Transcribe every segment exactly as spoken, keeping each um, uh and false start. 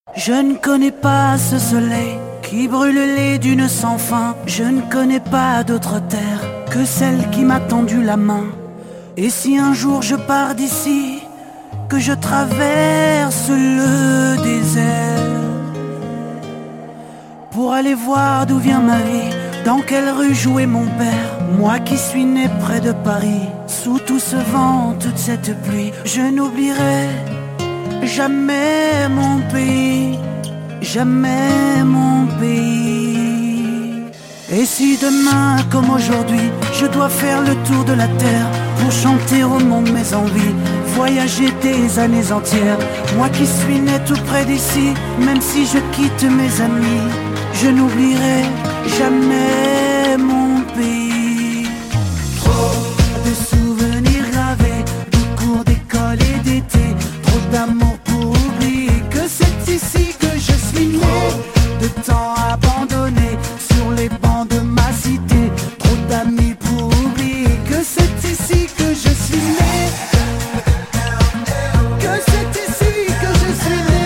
Je ne connais pas ce soleil qui brûle les dunes sans fin. Je ne connais pas d'autre terre que celle qui m'a tendu la main. Et si un jour je pars d'ici, que je traverse le désert pour aller voir d'où vient ma vie, dans quelle rue jouait mon père. Moi qui suis né près de Paris, sous tout ce vent, toute cette pluie, je n'oublierai jamais mon pays, jamais mon pays. Et si demain, comme aujourd'hui, je dois faire le tour de la terre pour chanter au monde mes envies, voyager des années entières, moi qui suis né tout près d'ici, même si je quitte mes amis, je n'oublierai jamais mon pays. Trop de souvenirs gravés, de cours d'école et d'été, trop d'amour pour oublier que c'est ici que je suis né, de temps abandonné sur les bancs de ma cité, trop d'amis pour oublier que c'est ici que je suis né, que c'est ici que je suis né.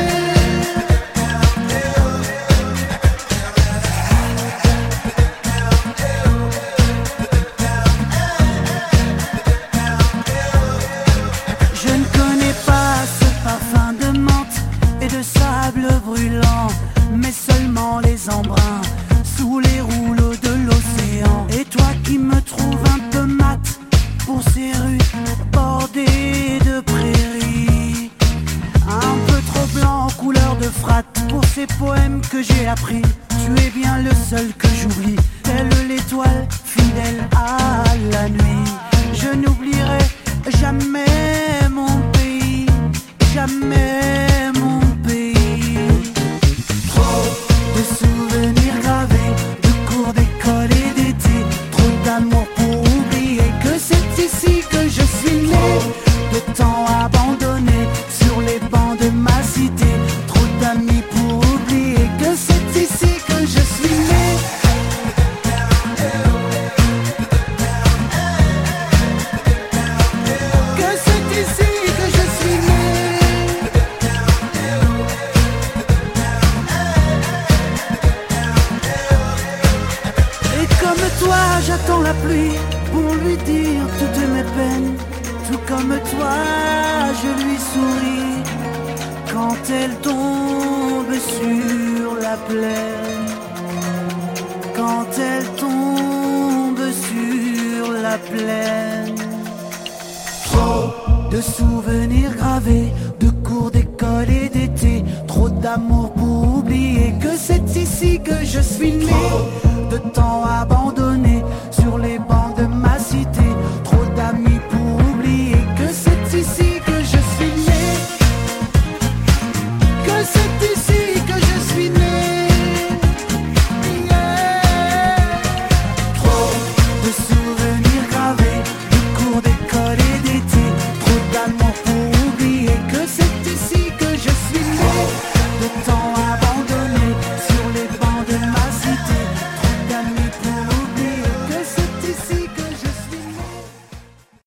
Je ne connais pas ce parfum de menthe et de sable brûlant, mais seulement les embruns sous les rouleaux de l'océan. Et toi qui me trouves un peu mat pour ces rues bordées de prairies, un peu trop blanc couleur de fratte pour ces poèmes que j'ai appris, tu es bien le seul que j'oublie, telle l'étoile fidèle à la nuit. Je n'oublierai jamais mon pays, jamais mon pays. Trop de souvenirs gravés, de cours d'école et d'été, trop d'amour pour oublier que c'est ici que je suis né, de temps abandonné sur les bancs de ma cité, trop d'amis pour oublier que c'est ici que je suis né. Que c'est ici que je suis né. Et comme toi j'attends la pluie pour lui dire toutes mes peines, tout comme toi je lui souris quand elle tombe sur la plaine, quand elle tombe sur la plaine. Trop de souvenirs gravés, de cours d'école et d'été, trop d'amour pour oublier que c'est ici que je suis né, de temps abandonné